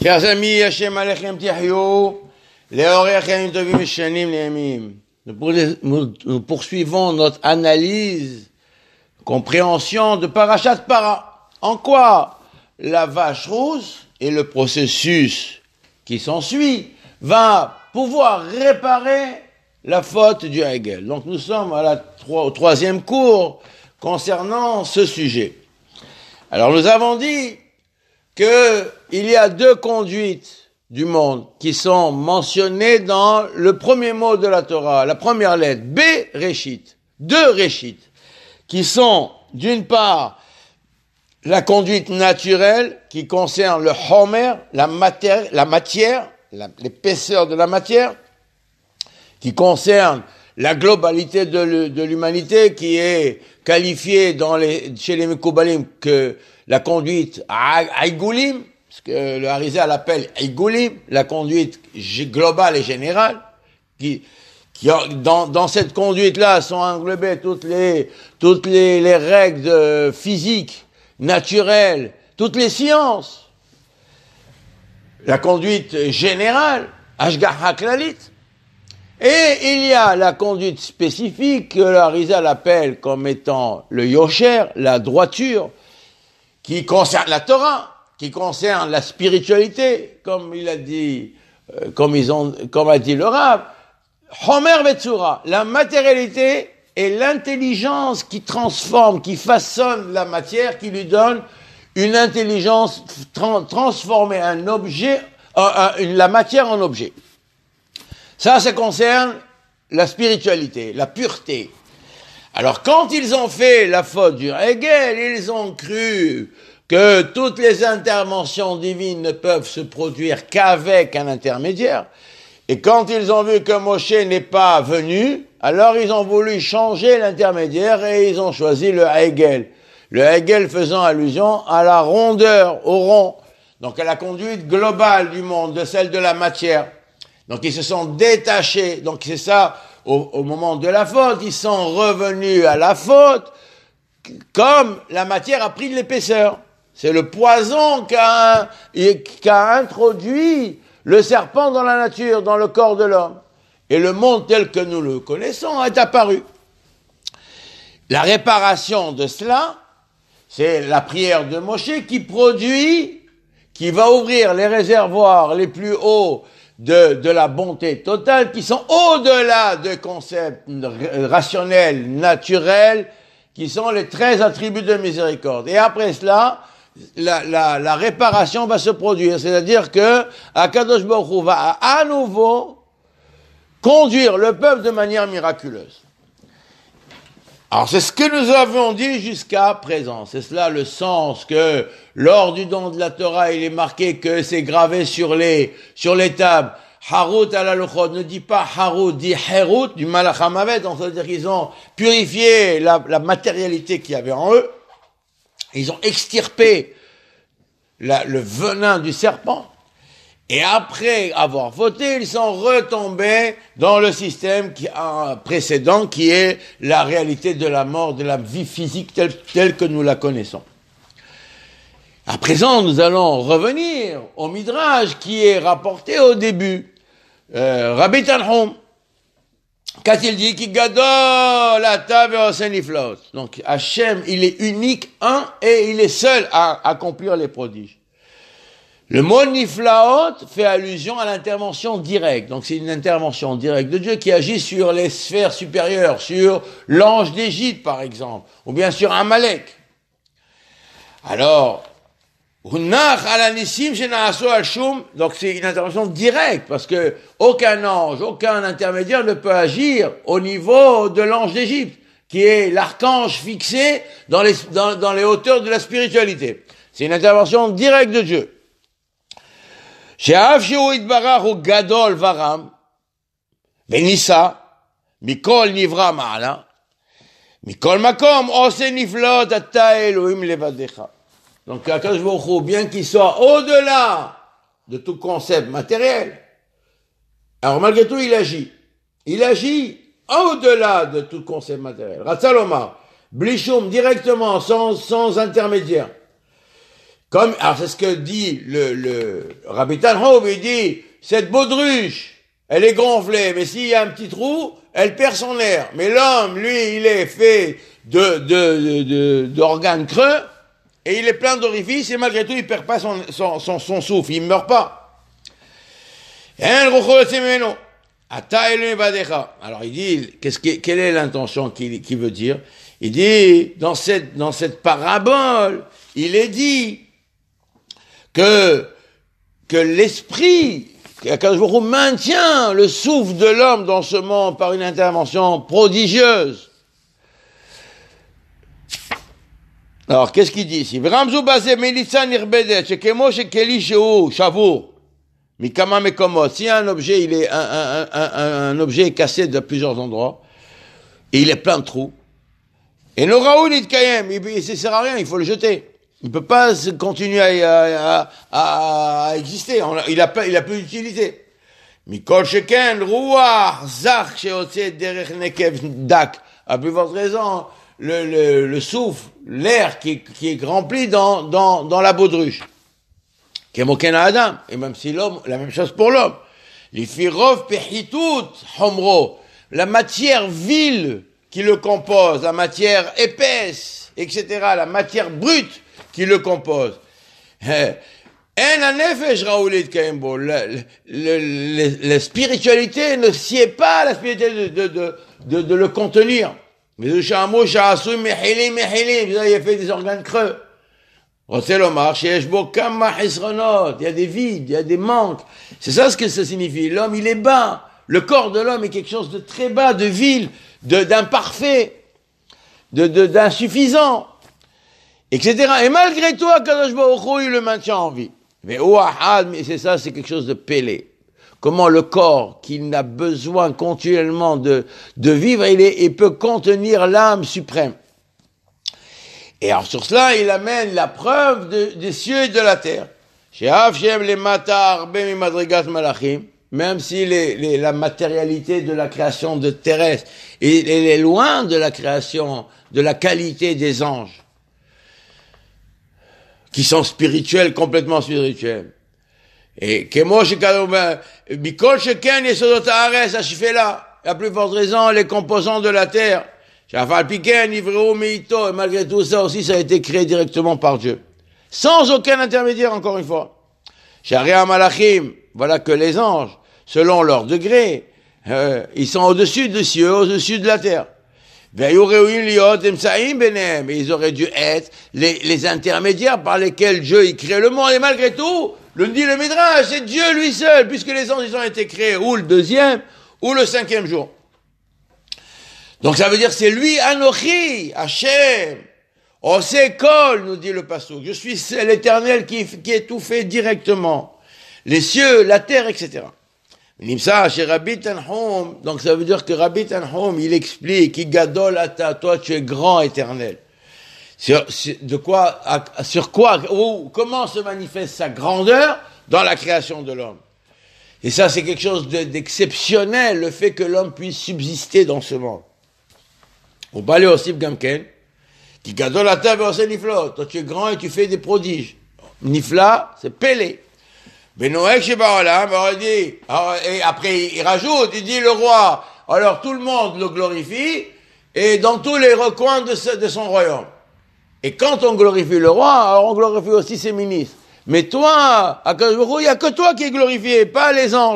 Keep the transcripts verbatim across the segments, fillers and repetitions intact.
Chers amis, Hashem Alechem Tihyou, Leorechem Tovim Shanim Le'amim. Nous poursuivons notre analyse, compréhension de Parashat Para. En quoi la vache rousse et le processus qui s'ensuit va pouvoir réparer la faute du Hegel. Donc nous sommes à la, au troisième cours concernant ce sujet. Alors nous avons dit qu'il y a deux conduites du monde qui sont mentionnées dans le premier mot de la Torah, la première lettre, B, Réchit, deux Réchit, qui sont d'une part la conduite naturelle qui concerne le Homer, la matière, la matière, la, l'épaisseur de la matière, qui concerne la globalité de, de l'humanité, qui est qualifiée dans les, chez les Mekoubalim que la conduite Aïgoulim, ce que le Harizal appelle Aïgoulim, la conduite globale et générale, qui, qui dans, dans cette conduite-là sont englobées toutes les, toutes les, les règles de physique, naturelles, toutes les sciences. La conduite générale, Ashgaha Klalit. Et il y a la conduite spécifique que le Harizal appelle comme étant le Yosher, la droiture, qui concerne la Torah, qui concerne la spiritualité, comme il a dit, euh, comme ils ont, comme a dit le Rav, Homer Vetsura, la matérialité et l'intelligence qui transforme, qui façonne la matière, qui lui donne une intelligence tra- transformer un objet, euh, euh, la matière en objet. Ça, ça concerne la spiritualité, la pureté. Alors, quand ils ont fait la faute du Hegel, ils ont cru que toutes les interventions divines ne peuvent se produire qu'avec un intermédiaire. Et quand ils ont vu que Moshe n'est pas venu, alors ils ont voulu changer l'intermédiaire et ils ont choisi le Hegel. Le Hegel faisant allusion à la rondeur, au rond. Donc, à la conduite globale du monde, de celle de la matière. Donc, ils se sont détachés. Donc, c'est ça, au, au moment de la faute, ils sont revenus à la faute, comme la matière a pris de l'épaisseur. C'est le poison qu'a, qu'a introduit le serpent dans la nature, dans le corps de l'homme. Et le monde tel que nous le connaissons est apparu. La réparation de cela, c'est la prière de Moshe qui produit, qui va ouvrir les réservoirs les plus hauts de, de la bonté totale, qui sont au-delà de concepts rationnels, naturels, qui sont les treize attributs de miséricorde. Et après cela, la, la, la réparation va se produire. C'est-à-dire que Akadosh Baruch Hu va à nouveau conduire le peuple de manière miraculeuse. Alors c'est ce que nous avons dit jusqu'à présent. C'est cela le sens que lors du don de la Torah, il est marqué que c'est gravé sur les sur les tables. Harut ala luchot, ne dit pas Harut, dit Herut, du Malach HaMavet, donc ça veut dire qu'ils ont purifié la, la matérialité qu'il y avait en eux. Ils ont extirpé la, le venin du serpent. Et après avoir voté, ils sont retombés dans le système qui, euh, précédent, qui est la réalité de la mort, de la vie physique telle, telle que nous la connaissons. À présent, nous allons revenir au Midrash qui est rapporté au début. Euh, Rabbi Tanhum, qu'a-t-il dit? Ki gadol ata ve'oseh niflaot. Donc, Hachem, il est unique, un, et il est seul à accomplir les prodiges. Le mot niflaot fait allusion à l'intervention directe. Donc, c'est une intervention directe de Dieu qui agit sur les sphères supérieures, sur l'ange d'Égypte, par exemple, ou bien sur Amalek. Alors, donc c'est une intervention directe, parce que aucun ange, aucun intermédiaire ne peut agir au niveau de l'ange d'Égypte, qui est l'archange fixé dans les, dans, dans les hauteurs de la spiritualité. C'est une intervention directe de Dieu. She'av shehu itbarach hu gadol varam, venissa, mikol nivra ma'ala, mikol makom oseh niflaot ata Elohim levadecha. Donc, Akadosh Baruch Hu, bien qu'il soit au-delà de tout concept matériel, alors malgré tout, il agit. Il agit au-delà de tout concept matériel. Ratzalomar, Blishum, directement, sans, sans intermédiaire. Comme, alors c'est ce que dit le, le Rabbi Tanhov, il dit, cette baudruche, elle est gonflée, mais s'il y a un petit trou, elle perd son air. Mais l'homme, lui, il est fait de, de, de, de, d'organes creux, et il est plein d'orifices, et malgré tout, il perd pas son, son, son, son souffle, il ne meurt pas. Alors il dit, qu'est-ce que, quelle est l'intention qu'il, qu'il veut dire? Il dit, dans cette, dans cette parabole, il est dit que, que l'esprit, qu'Akadosh Baruch Hu maintient le souffle de l'homme dans ce monde par une intervention prodigieuse. Alors, qu'est-ce qu'il dit ici? Si un objet, il est, un, un, un, un, un objet est cassé de plusieurs endroits, et il est plein de trous, et no raoul itkayem, il ne sert à rien, il faut le jeter. Il ne peut pas continuer à, à, à exister, il a pas, il a plus d'utilité. Mikol sheken, ruach, zach, sheotze, derech nekev, dak. À plus forte raison, le, le, le souffle, l'air qui, qui est rempli dans, dans, dans la baudruche. Kemoken adam. Et même si l'homme, la même chose pour l'homme. Lifirov pehitut, homro. La matière vile qui le compose, la matière épaisse, et cetera, la matière brute qui le compose. La, la spiritualité ne sied pas à la spiritualité de, de, de, de le contenir. Mais il y a fait des organes creux. Il y a des vides, il y a des manques. C'est ça ce que ça signifie. L'homme, il est bas. Le corps de l'homme est quelque chose de très bas, de vil, de, d'imparfait, de, de, d'insuffisant, et cetera. Et malgré tout, Kadosh Baruch Hu, il le maintient en vie. Mais mais c'est ça, c'est quelque chose de pélé. Comment le corps, qui n'a besoin continuellement de, de vivre, il, est, il peut contenir l'âme suprême. Et alors sur cela, il amène la preuve de, des cieux et de la terre. Même si les, les, la matérialité de la création de terrestre, elle est loin de la création, de la qualité des anges, qui sont spirituels, complètement spirituels. Et que moi, je Bikol Sheken et Sodot Haaretz, là, la plus forte raison, les composants de la terre. Shafal Piken, Ivreo Meito, et malgré tout ça aussi, ça a été créé directement par Dieu. Sans aucun intermédiaire, encore une fois. Sharia Malachim, voilà que les anges, selon leur degré, euh, ils sont au-dessus des cieux, au-dessus de la terre. Et ils auraient dû être les, les intermédiaires par lesquels Dieu il crée le monde. Et malgré tout, le dit le Midrash, c'est Dieu lui seul, puisque les anges ils ont été créés ou le deuxième ou le cinquième jour. Donc ça veut dire c'est lui, Anochi, Hachem, Osekol, nous dit le Passouk. Je suis l'Éternel qui, qui est tout fait directement. Les cieux, la terre, et cetera. Nimsa, chez Rabbi Tanhom, donc ça veut dire que Rabbi Tanhom, il explique, qui gadol ata, toi tu es grand éternel. Sur, sur, de quoi, à, sur quoi, où, comment se manifeste sa grandeur dans la création de l'homme. Et ça, c'est quelque chose de, d'exceptionnel, le fait que l'homme puisse subsister dans ce monde. Au balai aussi, Gamken, qui gadol ata ve'ose niflot, toi tu es grand et tu fais des prodiges. Nifla, c'est Pélé. Benoël Shebaolam, alors il dit, alors, et après il rajoute, il dit le roi, alors tout le monde le glorifie, et dans tous les recoins de, ce, de son royaume. Et quand on glorifie le roi, alors on glorifie aussi ses ministres. Mais toi, à Kadosh, il n'y a que toi qui es glorifié, pas les anges.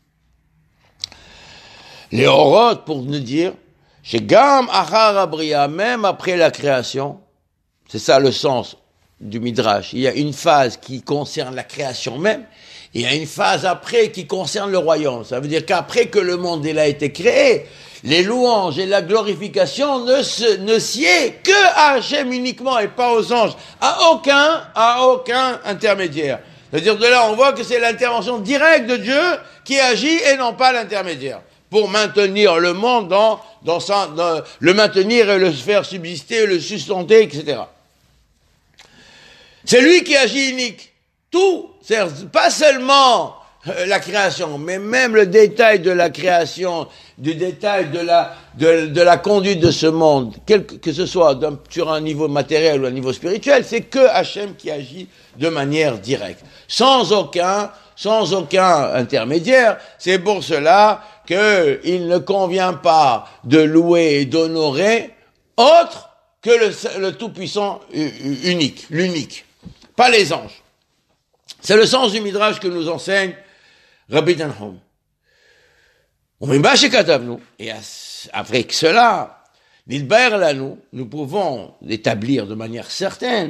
Les Horot, pour nous dire, chez Gam Achar Abriya, même après la création, c'est ça le sens du Midrash. Il y a une phase qui concerne la création même, et il y a une phase après qui concerne le royaume. Ça veut dire qu'après que le monde il a été créé, les louanges et la glorification ne se, ne sied que à Hachem uniquement et pas aux anges. À aucun, à aucun intermédiaire. C'est-à-dire de là, on voit que c'est l'intervention directe de Dieu qui agit et non pas l'intermédiaire. Pour maintenir le monde dans, dans, sa, dans le maintenir et le faire subsister, le sustenter, et cetera. C'est lui qui agit unique. Tout, c'est pas seulement euh, la création, mais même le détail de la création, du détail de la, de, de la conduite de ce monde, quel que ce soit sur un niveau matériel ou un niveau spirituel, c'est que Hachem qui agit de manière directe, sans aucun, sans aucun intermédiaire. C'est pour cela qu'il ne convient pas de louer et d'honorer autre que le, le Tout-Puissant unique, l'unique, pas les anges. C'est le sens du Midrash que nous enseigne Rabbi Tanhum. Et après que cela, nous, nous pouvons établir de manière certaine,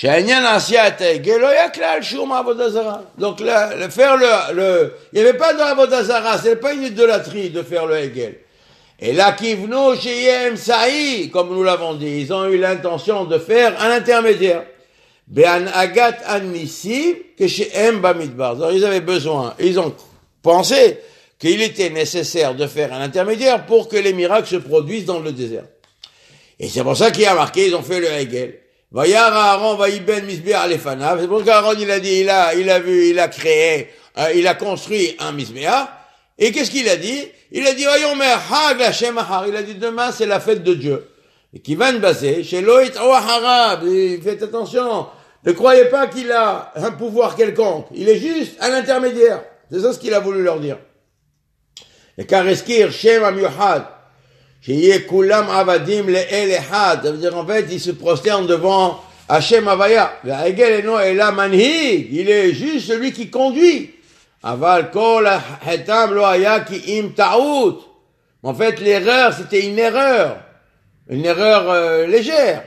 donc le, le faire le, le, il n'y avait pas de Avodah Zarah, c'est pas une idolâtrie de faire le Hegel. Et là, Kivno Sheyem Saï, comme nous l'avons dit, ils ont eu l'intention de faire un intermédiaire. Be'an agat an-nissim que she'em bamidbar. Donc ils avaient besoin, ils ont pensé qu'il était nécessaire de faire un intermédiaire pour que les miracles se produisent dans le désert. Et c'est pour ça qu'il y a marqué, ils ont fait le Hegel. Vayar Aaron vayiben misbeach lefanav. C'est pour qu'Aaron il a dit, il a, il a vu, il a créé, euh, il a construit un misbeach. Et qu'est-ce qu'il a dit? Il a dit, voyons, mais hag la Shem ahar. Il a dit, demain c'est la fête de Dieu. Et qui va baser chez Loït Harab. Faites attention. Ne croyez pas qu'il a un pouvoir quelconque. Il est juste un intermédiaire. C'est ça ce qu'il a voulu leur dire. Et Kareskir, Shem Amyuhad, Sheye Kulam Avadim Le'el Ehad. Ça veut dire, en fait, il se prosterne devant Hashem Avaya. Hegel Eno Ela Manhig. Il est juste celui qui conduit. Aval Kol Hetam Lo Haya Ki Im Ta'ut. En fait, l'erreur, c'était une erreur. Une erreur euh, légère.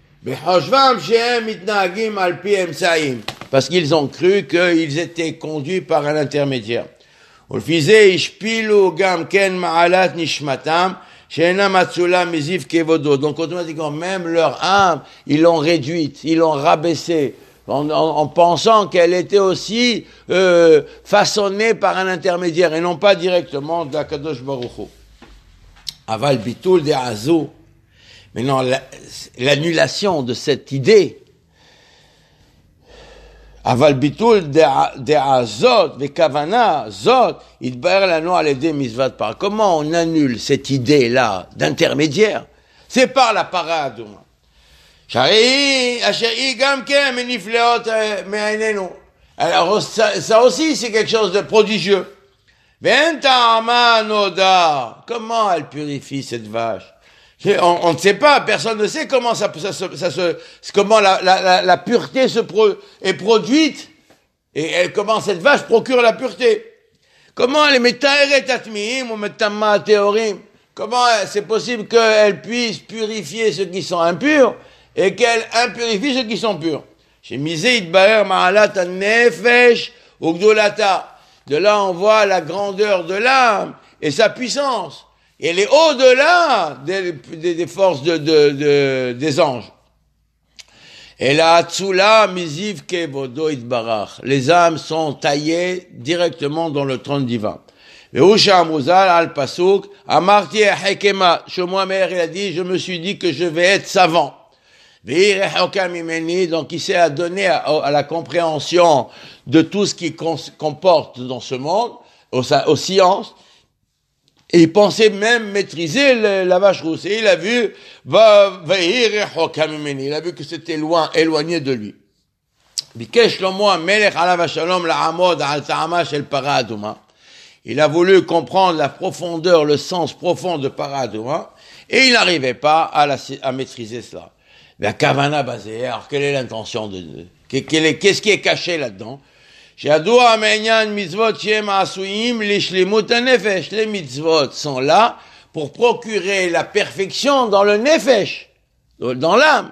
Parce qu'ils ont cru qu'ils étaient conduits par un intermédiaire. Donc automatiquement, même leur âme, ils l'ont réduite, ils l'ont rabaissée, en, en, en pensant qu'elle était aussi euh, façonnée par un intermédiaire et non pas directement de la Kadosh Baruch Hu. Aval bitul de Azou. Maintenant, l'annulation de cette idée, aval bitul de azot, de kavana, zot, idbar lano aledé misvat par. Comment on annule cette idée-là d'intermédiaire? C'est par la parade. Alors, ça, ça aussi, c'est quelque chose de prodigieux. Comment elle purifie cette vache? On, on ne sait pas, personne ne sait comment ça, ça, ça, ça se, comment la, la, la, la pureté se pro, est produite et elle, comment cette vache procure la pureté. Comment elle met tatmiim ou metamma théorim. Comment c'est possible qu'elle puisse purifier ceux qui sont impurs et qu'elle impurifie ceux qui sont purs. Chez Misé Idbaer Ma'alat Nefesh Ugdolata. De là, on voit la grandeur de l'âme et sa puissance. Et elle est au-delà des, des, des forces de, de, de, des anges. Et la Hatzula Miziv Kevodo Itbarach. Les âmes sont taillées directement dans le trône divin. Et Usha Amuzal al Pasuk, Amarti Hekema, Shomoamer, il a dit, je me suis dit que je vais être savant. Donc il s'est adonné à, à la compréhension de tout ce qui comporte dans ce monde, aux, aux sciences. Et il pensait même maîtriser le, la vache rousse. Et il a vu, va, va, il a vu que c'était loin, éloigné de lui. Il a voulu comprendre la profondeur, le sens profond de Paraduma, et il n'arrivait pas à, la, à maîtriser cela. Mais Kavana basé, alors quelle est l'intention de, qu'est-ce qui est caché là-dedans? Les mitzvot sont là pour procurer la perfection dans le nefesh, dans l'âme.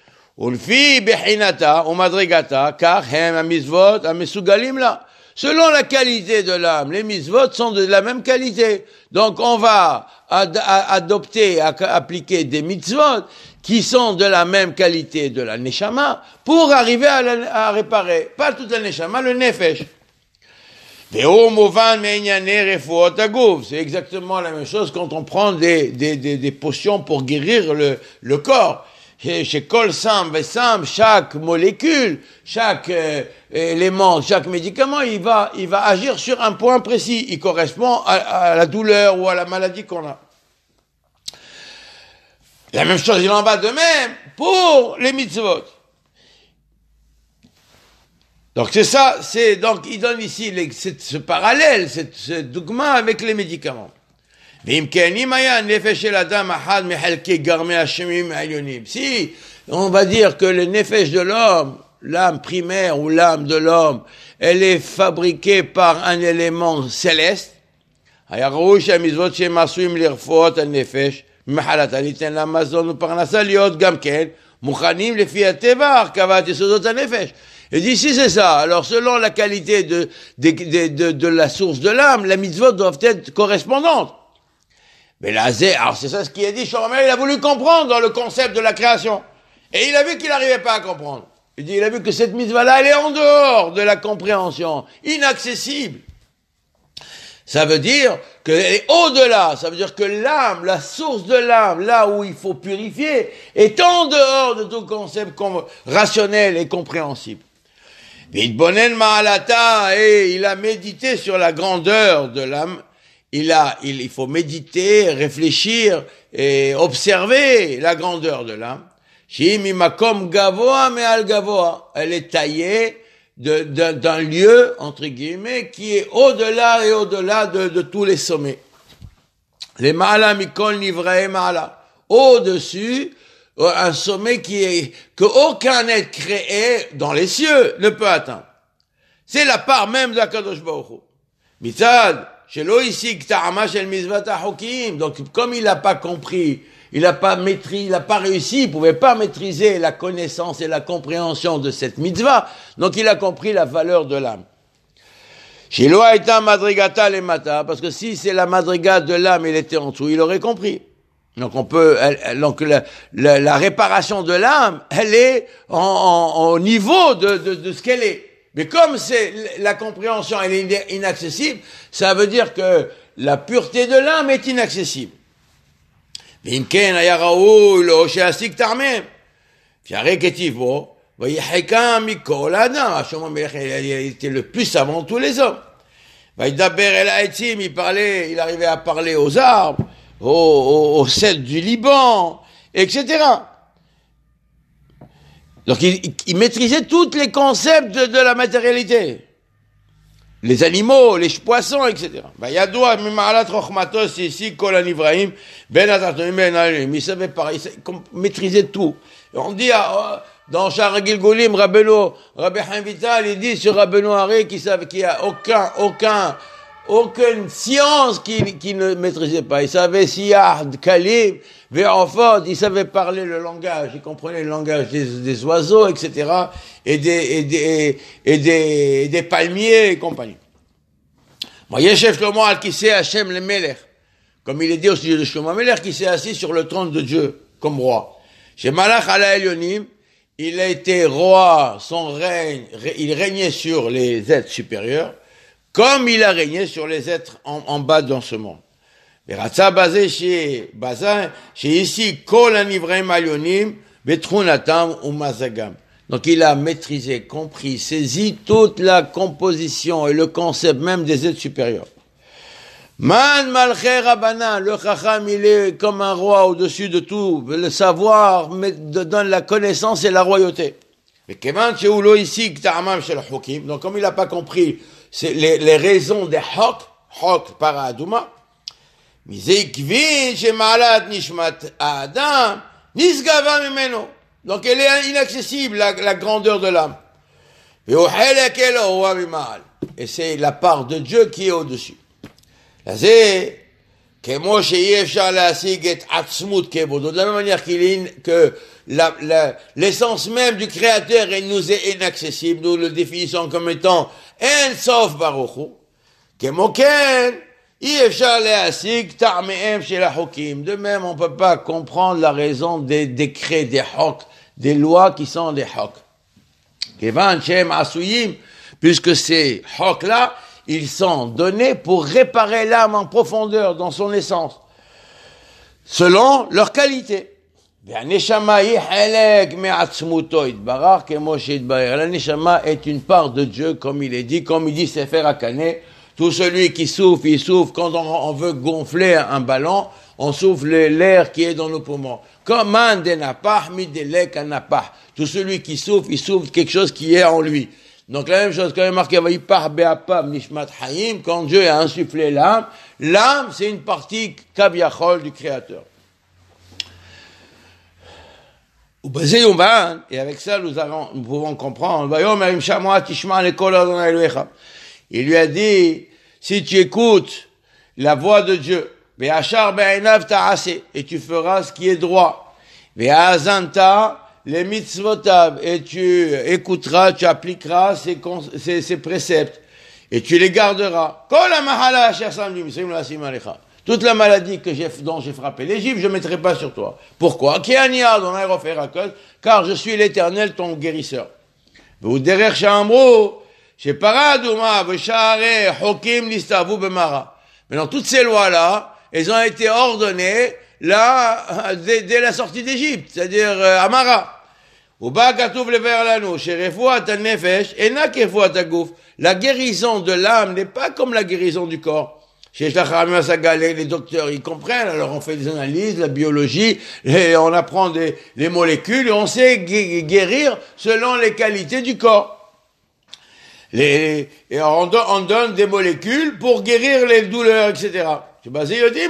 Selon la qualité de l'âme, les mitzvot sont de la même qualité. Donc on va ad- adopter, appliquer des mitzvot qui sont de la même qualité de la neshama pour arriver à, la, à réparer, pas toute la neshama, le nefesh. C'est exactement la même chose quand on prend des, des, des, des potions pour guérir le, le corps. chez Kol Sam Vesam, chaque molécule, chaque euh, élément, chaque médicament, il va, il va agir sur un point précis. Il correspond à, à la douleur ou à la maladie qu'on a. La même chose, il en va de même pour les mitzvot. Donc c'est ça, c'est donc il donne ici les, ce parallèle, ce, ce dogma avec les médicaments. Si on va dire que le nefesh de l'homme, l'âme primaire ou l'âme de l'homme, elle est fabriquée par un élément céleste, et d'ici c'est ça. Alors selon la qualité de, de, de, de, de la source de l'âme, les mitzvot doivent être correspondantes. Mais là, c'est, alors c'est ça ce qui est dit, Shlomo il a voulu comprendre dans le concept de la création. Et il a vu qu'il n'arrivait pas à comprendre. Il dit, il a vu que cette mitzvah-là, elle est en dehors de la compréhension, inaccessible. Ça veut dire qu'elle est au-delà, ça veut dire que l'âme, la source de l'âme, là où il faut purifier, est en dehors de tout concept rationnel et compréhensible. Vidbonen ma'alata, et il a médité sur la grandeur de l'âme. Il a, il, il faut méditer, réfléchir et observer la grandeur de l'âme. Shimi makom gavoa me'al gavoa. Elle est taillée de, de, d'un lieu, entre guillemets, qui est au-delà et au-delà de, de tous les sommets. Les ma'ala mikol nivrae ma'ala. Au-dessus, un sommet qui est, que aucun être créé dans les cieux ne peut atteindre. C'est la part même d'Akadosh Baruch Hu. Mitzad, donc, comme il n'a pas compris, il n'a pas maîtrisé, il n'a pas réussi, il pouvait pas maîtriser la connaissance et la compréhension de cette mitzvah, donc il a compris la valeur de l'âme. Parce que si c'est la madriga de l'âme, il était en dessous, il aurait compris. Donc on peut, donc la, la, la réparation de l'âme, elle est en, en, au niveau de, de, de ce qu'elle est. Mais comme c'est la compréhension, elle est inaccessible, ça veut dire que la pureté de l'âme est inaccessible. Il était le plus savant de tous les hommes. Il parlait, il arrivait à parler aux arbres, aux, aux, aux cèdres du Liban, et cetera. Donc il, il maîtrisait tous les concepts de, de la matérialité. Les animaux, les poissons, et cetera. Il savait pareil, il maîtrisait tout. Et on dit, dans Shara Gilgulim, Rabbeinu, Rabbi Chaim Vital, il dit sur Rabbeinu Haré qu'il savait qu'il n'y a aucun, aucun, aucune science qu'il, qu'il ne maîtrisait pas. Il savait Siyah, Kalim, Ve'ofot, il savait parler le langage, il comprenait le langage des, des oiseaux, et cetera, et des, et des, et des, et des palmiers et compagnie. Yeshev Shlomo al Kisei Hashem le Melech, comme il est dit au sujet de Shlomo Melech, qui s'est assis sur le trône de Dieu, comme roi. Chez Malach ala Elyonim, il a été roi, son règne, il régnait sur les êtres supérieurs, comme il a régné sur les êtres en, en bas dans ce monde. Et Ratsa basé chez Bazin, chez ici, Kol Anivraim Alyonim, Betrunatam ou Mazagam. Donc il a maîtrisé, compris, saisi toute la composition et le concept même des êtres supérieurs. Man Malché Rabbanan, le Chacham, il est comme un roi au-dessus de tout. Le savoir donne la connaissance et la royauté. Et Kevan Cheulo ici, K'ta'amam shel Hukim. Donc comme il n'a pas compris c'est les, les raisons des Hok, Hok para Aduma, Mizekvin shemalat nishmat Adam, Nisgava mimeno. Donc elle est inaccessible, la, la grandeur de l'âme. Et c'est la part de Dieu qui est au-dessus. De la même manière qu'il est, que la, la, l'essence même du Créateur elle nous est inaccessible, nous le définissons comme étant En Sof Baruch Hu, de même, on ne peut pas comprendre la raison des décrets, des hok, des lois qui sont des hok. Puisque ces hok-là, ils sont donnés pour réparer l'âme en profondeur, dans son essence, selon leur qualité. La neshama est une part de Dieu, comme il est dit, comme il dit Sefer Hakane. Tout celui qui souffle, il souffle. Quand on, on veut gonfler un ballon, on souffle l'air qui est dans nos poumons. Comme un denapah, midelek anapah. Tout celui qui souffle, il souffle quelque chose qui est en lui. Donc la même chose, quand il est marqué Vayipar be'apam nishmat hayim, quand Dieu a insufflé l'âme, l'âme c'est une partie kaviachol du Créateur. Et avec ça, nous, avons, nous pouvons comprendre. Il lui a dit, si tu écoutes la voix de Dieu, et tu feras ce qui est droit, les mitzvotav, et tu écouteras, tu appliqueras ses, ses, ses préceptes, et tu les garderas. Toute la maladie que j'ai, dont j'ai frappé l'Égypte, je ne mettrai pas sur toi. Pourquoi? Car je suis l'Éternel, ton guérisseur. Maintenant, toutes ces lois-là, elles ont été ordonnées là, dès, dès la sortie d'Égypte, c'est-à-dire euh, à Mara. La guérison de l'âme n'est pas comme la guérison du corps. Chez les docteurs, ils comprennent, alors on fait des analyses, la biologie, et on apprend des, les molécules, et on sait guérir selon les qualités du corps. Les, et on, do, on donne des molécules pour guérir les douleurs, et cetera. Mais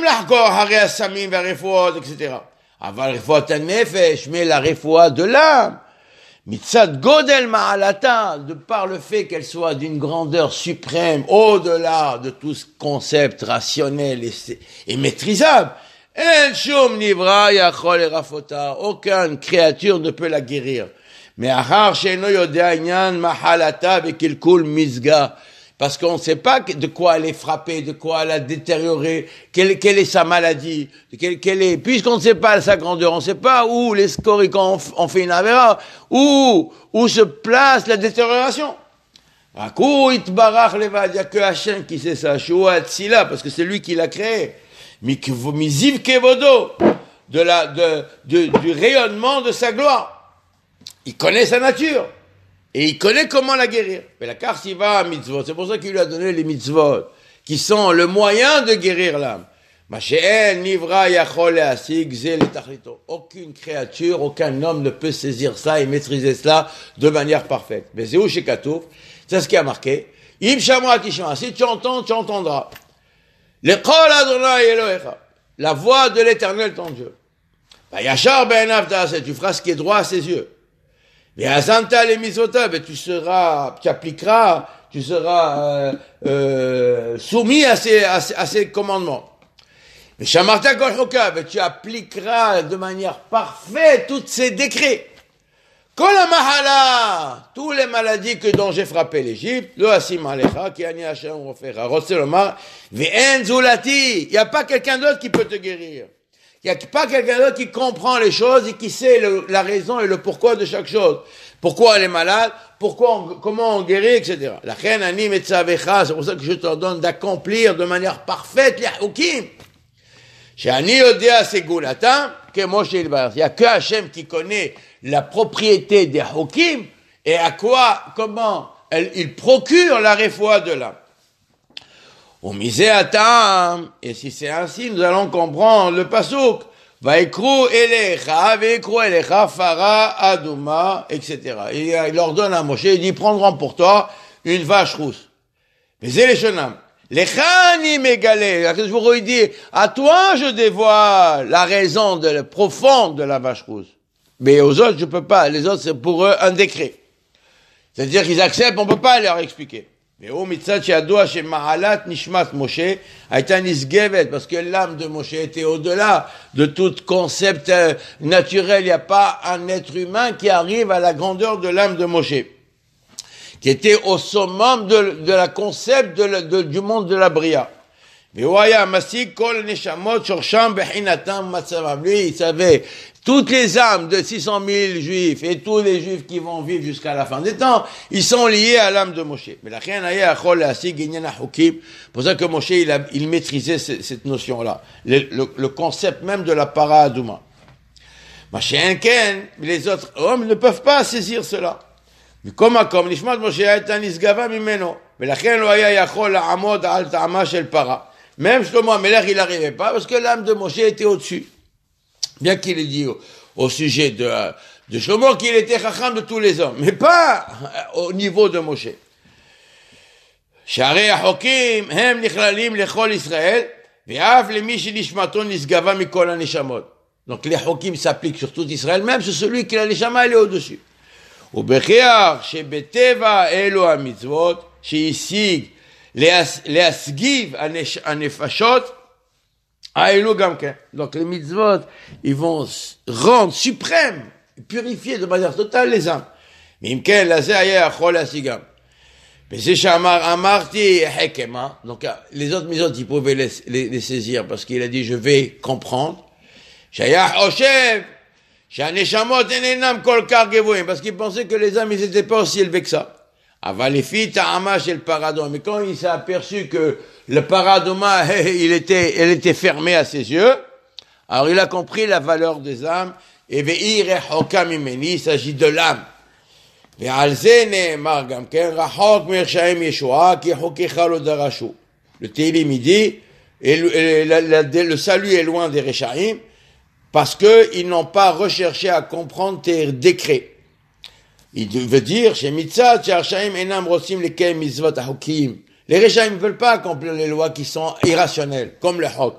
la réfoua de l'âme, Mitzad Godel Ma'alata, de par le fait qu'elle soit d'une grandeur suprême, au-delà de tout ce concept rationnel et, et maîtrisable, En Shum Nivra Yachol Erafota, aucune créature ne peut la guérir. Mais Achar Sheino Yodea Inyan Mahalata Bekilkul Mizga, parce qu'on ne sait pas de quoi elle est frappée, de quoi elle a détérioré, quelle, quelle est sa maladie, quelle, quelle est, puisqu'on ne sait pas sa grandeur, on ne sait pas où les scories, quand on, on fait une avéra, où, où se place la détérioration. Il n'y a que Hachem qui sait ça, parce que c'est lui qui l'a créé. Miziv Kevodo, de la, de, de, du rayonnement de sa gloire. Il connaît sa nature. Et il connaît comment la guérir. Mais la karsiva à mitzvot, c'est pour ça qu'il lui a donné les mitzvot, qui sont le moyen de guérir l'âme. Aucune créature, aucun homme ne peut saisir ça et maîtriser cela de manière parfaite. Mais c'est où chez Katouf? C'est ce qui a marqué. Si tu entends, tu entendras. La voix de l'Éternel ton Dieu. Tu feras ce qui est droit à ses yeux. Et azanta les mitzvotav, et tu seras, tu appliqueras, tu seras euh, euh, soumis à ces, à, à ces commandements. Mais shamarta kol chokav, et tu appliqueras de manière parfaite tous ces décrets. Kol mahala, tous les maladies que dont j'ai frappé l'Égypte, lo asim alecha, ki ani Hashem rofera. Rotse lomar, ve'en zulati, il n'y a pas quelqu'un d'autre qui peut te guérir. Il n'y a pas quelqu'un d'autre qui comprend les choses et qui sait le, la raison et le pourquoi de chaque chose. Pourquoi elle est malade, pourquoi on, comment on guérit, et cetera. La reine anime et tzavecha, c'est pour ça que je t'ordonne d'accomplir de manière parfaite les hukim. Chez Ani Odea Segulata, que Moshe il va. Il n'y a que Hachem qui connaît la propriété des hukim et à quoi, comment elle, il procure la réfoua de l'âme. Et si c'est ainsi, nous allons comprendre le pasuk. Vaikru elecha, vaikru elecha, fara, aduma, et cetera. Et il ordonne à Moshe, il dit, prendront pour toi une vache rousse. Mais c'est les chenam. Lechani megale. Je vous redis, à toi je dévoile la raison de la profonde de la vache rousse. Mais aux autres, je peux pas. Les autres, c'est pour eux un décret. C'est-à-dire qu'ils acceptent, on peut pas leur expliquer. Mais au mitzad she'adoua she'ma'alat nishmat Moshe aïta nisgevet, parce que l'âme de Moshe était au-delà de tout concept euh, naturel. Il n'y a pas un être humain qui arrive à la grandeur de l'âme de Moshe, qui était au summum de, de la concept de, de, du monde de la Bria. Mais Ouaya Masik kol neshamot shorsham bechinatam matzavam. Lui, il savait toutes les âmes de six cent mille juifs et tous les juifs qui vont vivre jusqu'à la fin des temps, ils sont liés à l'âme de Moshe. Mais la reine aya achol asig inyan hachukim. Pour ça que Moshe il, a, il maîtrisait cette, cette notion-là, le, le, le concept même de la para aduma. Machéen Ken, les autres hommes ne peuvent pas saisir cela. Comme à comme, Nishmat Moshe הייתה נשגבה ממנו, ולכן לא היה יכול לעמוד על טעמה של פרה. Même Shlomo HaMelech, il n'arrivait pas, parce que l'âme de Moshe était au-dessus. Bien qu'il ait dit au, au sujet de, de Shlomo qu'il était chacham de tous les hommes, mais pas au niveau de Moshe. שהרי החוקים הם נכללים לכל ישראל, ואף למי שנשמתו נשגבה מכל הנשמות. Donc les hokim s'appliquent sur tout Israël, même sur celui qui a les neshama, il est au-dessus. ובכך שבטבע אלו המצוות שהשיג להסגיב הנפשות, האלו גם כן. Donc les mitzvot, ils vont rendre suprême, purifier de manière totale les âmes. ואם כן, לזה היה יכול להשיגם. וזה שאמר, אמרתי חכמה, donc les autres mitzvot, ils pouvaient les, les, les saisir, parce qu'il a dit, je vais comprendre. שהיה חושב שהנשמות אינם כל כך גבוהים, parce qu'il pensait que les âmes, ils n'étaient pas aussi élevés que ça. אבל לפי טעמה של פרדומה, mais quand il s'est aperçu que le paradoma, il était, elle était fermée à ses yeux, alors il a compris la valeur des âmes, et ve'i rechoka mimeni, il s'agit de l'âme. ועל זה נאמר גם כן, רחוק מרשעים ישועה, כי חוקיך לא דרשו. Le Télim, il dit, et le, le, le, le salut est loin des Réchaïm, parce qu'ils n'ont pas recherché à comprendre tes décrets. Il veut dire, chez Mitzat, chez Archaïm, enam rosim lekem mitzvot hahukim. Les Réchaïm ne veulent pas accomplir les lois qui sont irrationnelles, comme le Hok.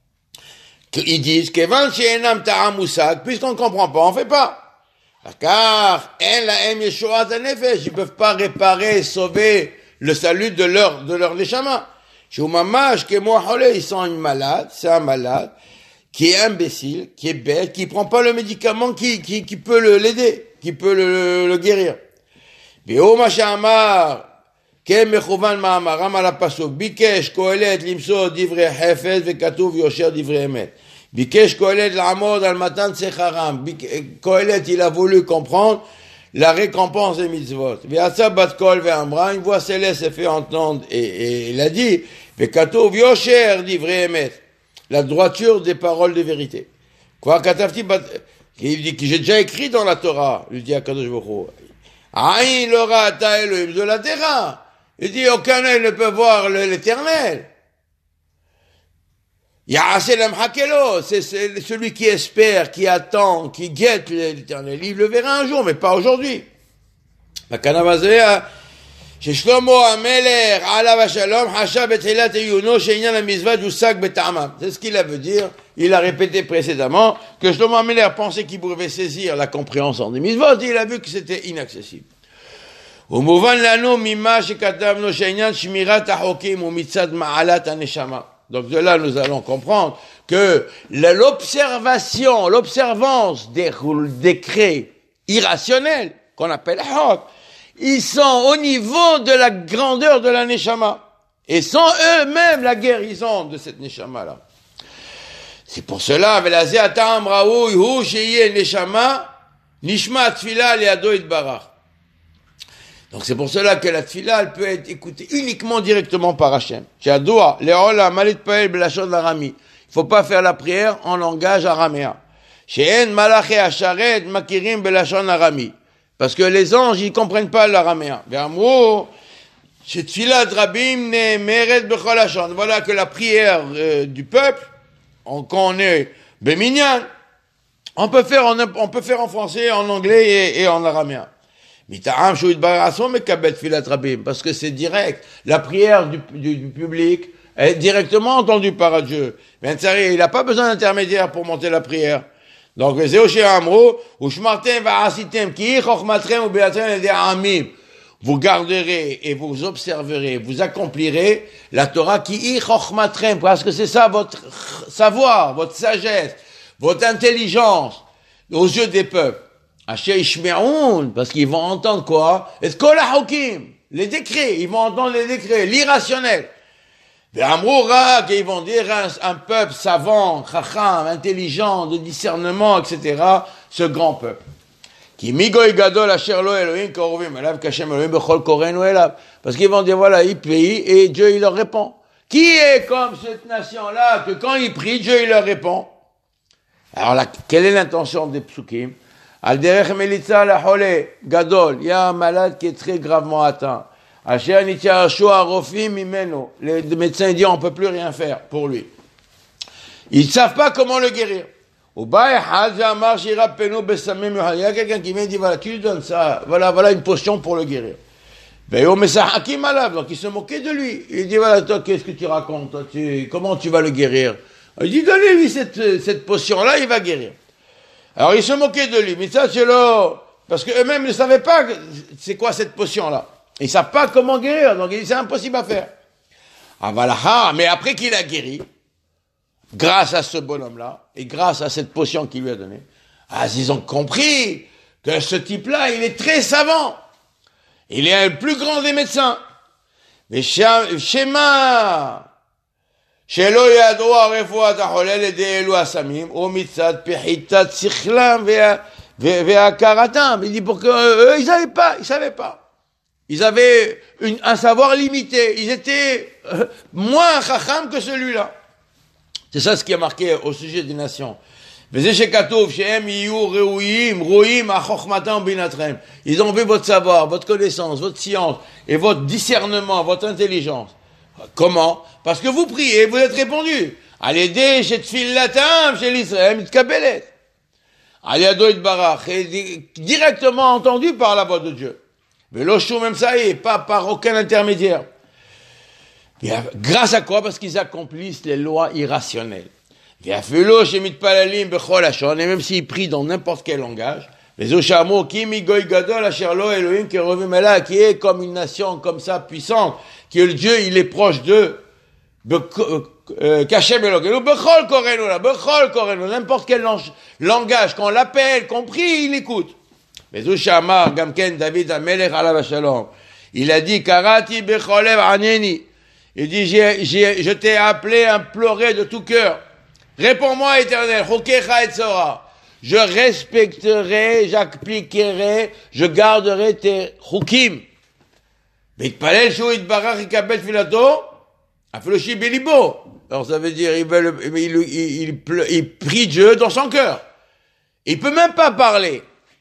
Ils disent, kevan chez enam ta'am musak, puisqu'on ne comprend pas, on ne fait pas. Car, en la em yeshuat hanefesh, ils ne peuvent pas réparer, sauver le salut de leur, de leur neshama. Chez Umamash, kemo hole, ils sont une malade, c'est un malade, qui est imbécile, qui est bête, qui prend pas le médicament qui, qui, qui peut le, l'aider, qui peut le, le, le guérir. Béo Machamar, Kem Mechouvan Mahamaram ala pasuk, Bikesh Kohelet limso divrei hefez vekatuv yosher divrei emet. Bikesh Kohelet l'amod al matan tsecharam. Kohelet, il a voulu comprendre la récompense des mitzvot. Ve'atsa bat kol ve'amra, une voix céleste s'est fait entendre et, et il a dit, vekatuv yosher divrei emet. La droiture des paroles de vérité. Quoi, Katafti, il dit que j'ai déjà écrit dans la Torah, lui dit Akadosh Baruch Hu. Aïn l'ora ta Elohim de la terre. Il dit aucun œil ne peut voir l'Éternel. Ya'asel hakelo, c'est celui qui espère, qui attend, qui guette l'Éternel. Il le verra un jour, mais pas aujourd'hui. La Kanavazéa. ששלמה המלך עליו השלום חשב בתחילת עיונו שעניין המזוות יושג בטעמם. C'est ce qu'il a veut dire. Il a répété précédemment que Shlomo HaMelech pensait qu'il pouvait saisir la compréhension des mitzvot et il a vu que c'était inaccessible. ומובן לנו ממה שכתבנו שעניין שמירת החוקים הוא מצד מעלת הנשמה. Donc de là nous allons comprendre que l'observation, l'observance des décrets irrationnels qu'on appelle hok, ils sont au niveau de la grandeur de la neshama. Et sont eux-mêmes la guérison de cette neshama-là. C'est pour cela, velazé atam raoui hu sheyeh neshama nishma tfila liado itbarach. Donc c'est pour cela que la tfila, elle peut être écoutée uniquement directement par Hachem. Sheadoua le'ola malit pael belashon arami. Il faut pas faire la prière en langage araméen. She'en malaché asharet makirim belashon arami. Parce que les anges, ils comprennent pas l'araméen. Voilà que la prière euh, du peuple, on, quand on est béminyan, on peut faire en, on peut faire en français, en anglais et, et en araméen. Parce que c'est direct. La prière du, du, du public est directement entendue par Dieu. Il n'a pas besoin d'intermédiaire pour monter la prière. Donc, vous garderez et vous observerez, vous accomplirez la Torah qui y chochmatrem, parce que c'est ça votre savoir, votre sagesse, votre intelligence aux yeux des peuples. Asher ishme'un, parce qu'ils vont entendre quoi? Et kol haokim, les décrets, ils vont entendre les décrets, l'irrationnel. Ils vont dire un, un peuple savant, chacham, intelligent, de discernement, et cetera. Ce grand peuple. Parce qu'ils vont dire, voilà, il prie et Dieu il leur répond. Qui est comme cette nation-là que quand il prie, Dieu il leur répond? Alors là, quelle est l'intention des psukim? Al derech melitza la chole gadol, il y a un malade qui est très gravement atteint. Asher nitiarashu arofim mimeno, les médecins disent on peut plus rien faire pour lui. Ils ne savent pas comment le guérir. Il y a quelqu'un qui vient et dit voilà, tu lui donnes ça, voilà, voilà une potion pour le guérir. Donc il se moquait de lui. Il dit voilà, toi, qu'est-ce que tu racontes, toi, tu, comment tu vas le guérir? Il dit donnez-lui cette, cette potion-là, il va guérir. Alors il se moquait de lui, mais ça c'est là, parce qu'eux-mêmes ne savaient pas c'est quoi cette potion-là. Ils ne savent pas comment guérir, donc c'est impossible à faire. Ah voilà, ah, mais après qu'il a guéri, grâce à ce bonhomme-là, et grâce à cette potion qu'il lui a donnée, ah, ils ont compris que ce type-là, il est très savant. Il est le plus grand des médecins. Mais schéma, שלא ידעו הרפואת החולה על ידי אלו הסמים, או מצד פחיתת שכלם והכרתם. Il dit pour que eux, ils savaient pas, ils savaient pas. Ils avaient une, un savoir limité. Ils étaient euh, moins chacham que celui-là. C'est ça ce qui a marqué au sujet des nations. Ils ont vu votre savoir, votre connaissance, votre science et votre discernement, votre intelligence. Comment? Parce que vous priez, vous êtes répondu. Allez aider chez Tfillatam, chez l'Israël, Mitkabelet. Allez à Doit Barach, directement entendu par la voix de Dieu. Mais l'Oshou même ça est, pas par aucun intermédiaire. Grâce à quoi? Parce qu'ils accomplissent les lois irrationnelles. Et même s'ils prient dans n'importe quel langage, les Oshamo, qui est comme une nation comme ça puissante, que le Dieu il est proche d'eux, n'importe quel langage, qu'on l'appelle, qu'on prie, il écoute. Mais Oshama, Gamken, David Amelech alav shalom, il a dit, Karati becholev aneni, il dit, j'ai, j'ai, je t'ai appelé, imploré de tout cœur. Réponds-moi, Éternel, je respecterai, j'appliquerai, je garderai tes chukim. Alors ça veut dire, il, veut, il, il, il, il, il prie Dieu dans son cœur. Il peut même pas parler.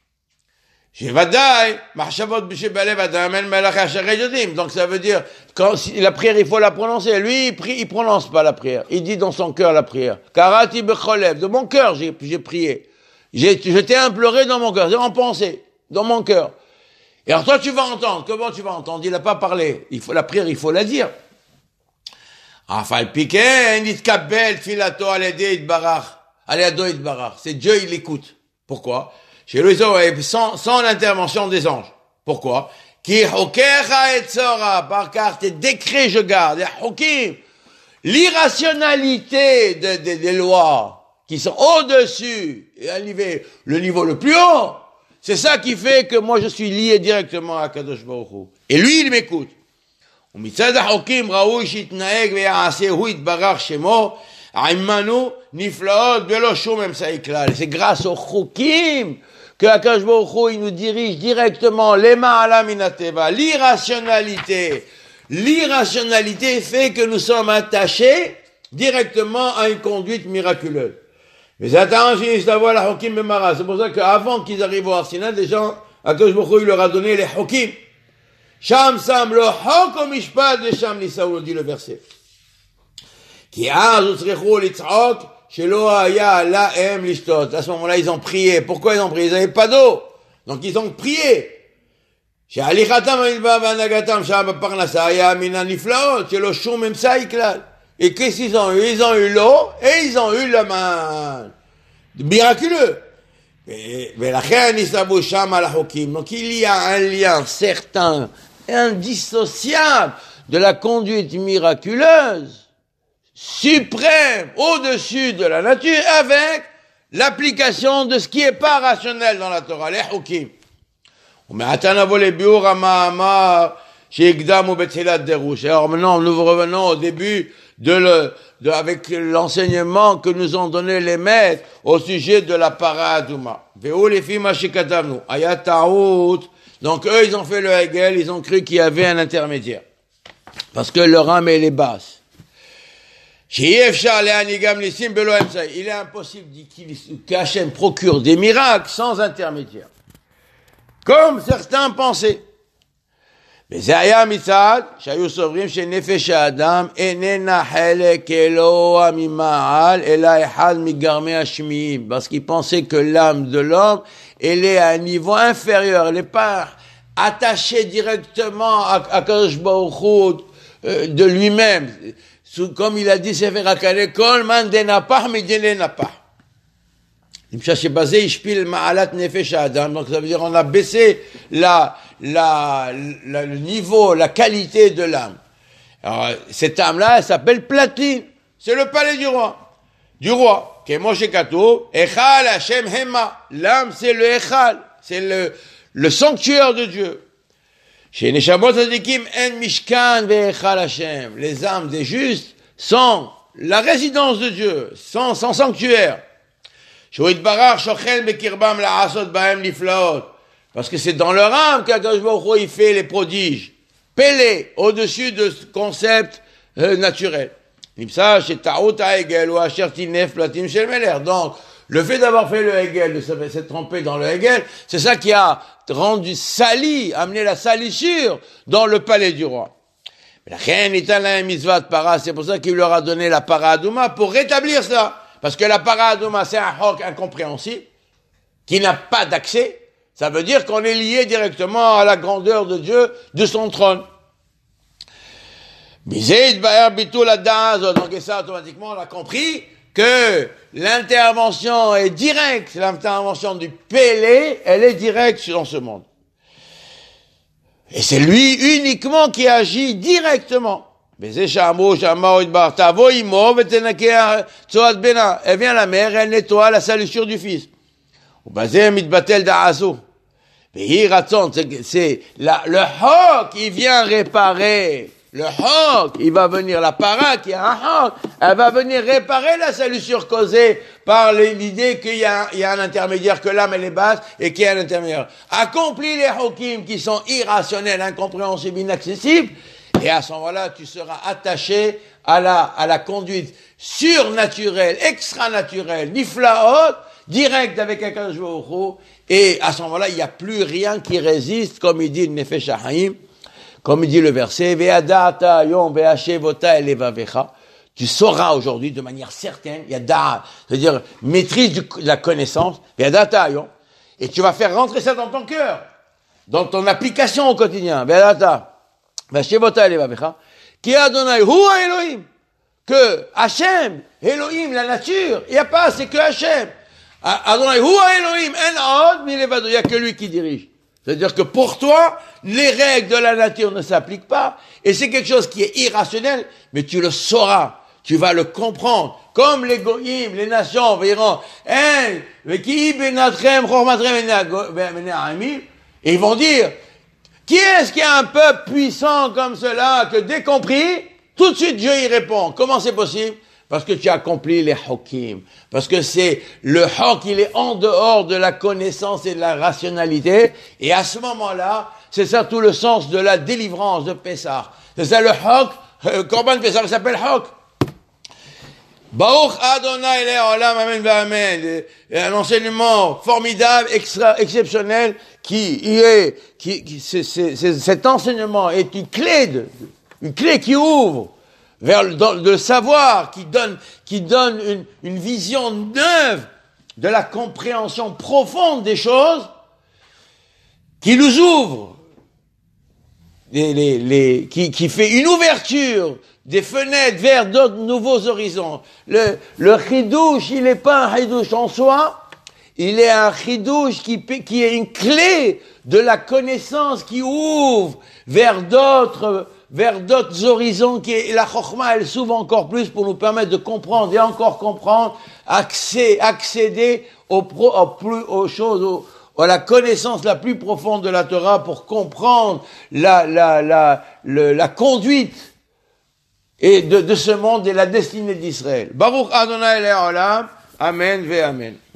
Donc ça veut dire, quand la prière, il faut la prononcer. Lui, il prie, il prononce pas la prière. Il dit dans son cœur la prière. Karati becholev, de mon cœur, j'ai, j'ai prié. J'ai, je t'ai imploré dans mon cœur, c'est en pensée, dans mon cœur. Et alors toi, tu vas entendre. Comment tu vas entendre? Il n'a pas parlé. Il faut la prière, il faut la dire. C'est Dieu, il écoute. Pourquoi? Chez lui, sans, sans l'intervention des anges. Pourquoi? Par car tes décrets je garde. L'irrationalité de, de, des lois qui sont au-dessus, et à le niveau le plus haut, c'est ça qui fait que moi je suis lié directement à Kadosh Baruch Hu. Et lui, il m'écoute. C'est grâce aux chukim que Akash Baruch Hu, il nous dirige directement, lema ala minateva, l'irrationalité. L'irrationalité fait que nous sommes attachés directement à une conduite miraculeuse. Mais c'est pour ça qu'avant qu'ils arrivent au Arsina, les gens, Akash Baruch Hu, il leur a donné les hukim. Sham sam lo hok mishpat de sham nisaou, dit le verset. Ki az utzrechu litzok, shelo haya lahem lishtot. À ce moment-là, ils ont prié. Pourquoi ils ont prié? Ils n'avaient pas d'eau. Donc ils ont prié. She'alichatam amidba v'anagatam sham parnasa haya mina niflaot, shelo shum emsa iklal. Et qu'est-ce qu'ils ont eu? Ils ont eu l'eau et ils ont eu le man. Miraculeux. Donc il y a un lien certain, indissociable de la conduite miraculeuse, suprême, au-dessus de la nature, avec l'application de ce qui est pas rationnel dans la Torah, les hukim. Alors maintenant, nous revenons au début de le, de, avec l'enseignement que nous ont donné les maîtres au sujet de la paradouma. Donc eux, ils ont fait le Hegel, ils ont cru qu'il y avait un intermédiaire. Parce que leur âme, elle est basse. Il est impossible qu'Hachem procure des miracles sans intermédiaire. Comme certains pensaient. Parce qu'ils pensaient que l'âme de l'homme, elle est à un niveau inférieur, elle n'est pas attachée directement à, à Kadosh Baruch Hu, euh, de lui-même. Comme il a dit Sefer HaKaleh, Kol man denapach midele napach. Donc ça veut dire on a baissé la, la, la, le niveau, la qualité de l'âme. Alors, cette âme-là, elle s'appelle platine. C'est le palais du roi. Du roi. Qui est Moshe Katou. Echal Hashem Hema. L'âme, c'est le Echal. C'est le, le sanctuaire de Dieu. Chez Neshamot Tzadikim, En Mishkan Ve'echal Hashem. Les âmes des justes sont la résidence de Dieu, sont son sanctuaire. Parce que c'est dans leur âme qu'Akadosh Baruch Hu il fait les prodiges. Pélé, au-dessus de ce concept euh, naturel. Donc, le fait d'avoir fait le Hegel, de s'être trompé dans le Hegel, c'est ça qui a rendu sali, amené la salissure dans le palais du roi. C'est pour ça qu'il leur a donné la paradouma pour rétablir ça. Parce que la paradouma, c'est un hok incompréhensible, qui n'a pas d'accès. Ça veut dire qu'on est lié directement à la grandeur de Dieu, de son trône. Donc, et ça, automatiquement, on a compris que l'intervention est directe. L'intervention du Pélé, elle est directe dans ce monde. Et c'est lui uniquement qui agit directement. Elle vient la mère, elle nettoie la salissure du fils. C'est la, le hok, il vient réparer. Le hok, il va venir, la para qui a un hok, elle va venir réparer la salissure causée par l'idée qu'il y a, il y a un intermédiaire, que l'âme elle est basse et qu'il y a un intermédiaire. Accomplis les hokim qui sont irrationnels, incompréhensibles, inaccessibles, et à ce moment-là, tu seras attaché à la, à la conduite surnaturelle, extranaturelle, niflaot, direct avec Akadosh Baruch Hu, et à ce moment-là, il n'y a plus rien qui résiste, comme il dit le Nefesh HaChaim, comme il dit le verset, Ve'adata yom ve'ashevota elevavecha, tu sauras aujourd'hui de manière certaine, il y a da, c'est-à-dire maîtrise de la connaissance, Ve'adata yom, et tu vas faire rentrer ça dans ton cœur, dans ton application au quotidien, Ve'adata ve'ashevota elevavecha, ki Adonai hu Elohim, que Hachem, Elohim, la nature, il n'y a pas, c'est que Hachem. Adonai hu Elohim, en od milevado, il n'y a que lui qui dirige. C'est-à-dire que pour toi, les règles de la nature ne s'appliquent pas, et c'est quelque chose qui est irrationnel, mais tu le sauras, tu vas le comprendre. Comme les goïms, les nations verront, et ils vont dire, qui est-ce qui a un peuple puissant comme cela, que dès qu'on prie, tout de suite Dieu y répond. Comment c'est possible? Parce que tu as accompli les hokim. Parce que c'est, le hok, il est en dehors de la connaissance et de la rationalité. Et à ce moment-là, c'est ça tout le sens de la délivrance de Pessah. C'est ça le hok, euh, Korban Pessah, il s'appelle hok. Baruch Adonai Le'olam, amen v'amen. Un enseignement formidable, extra, exceptionnel, qui, il est, qui, qui c'est, c'est, c'est, cet enseignement est une clé de, une clé qui ouvre vers le, dans, le savoir, qui donne, qui donne une, une vision neuve de la compréhension profonde des choses, qui nous ouvre, les, les, les, qui, qui fait une ouverture des fenêtres vers d'autres nouveaux horizons. Le, le chidouche, il n'est pas un chidouche en soi, il est un chidouche qui, qui est une clé de la connaissance qui ouvre vers d'autres vers d'autres horizons, qui est, la chokhma, elle s'ouvre encore plus pour nous permettre de comprendre et encore comprendre, accès, accéder aux, pro, aux, plus, aux choses, aux, à la connaissance la plus profonde de la Torah pour comprendre la, la, la, la, la conduite et de, de ce monde et la destinée d'Israël. Baruch Adonai Le'olam, Amen ve Amen.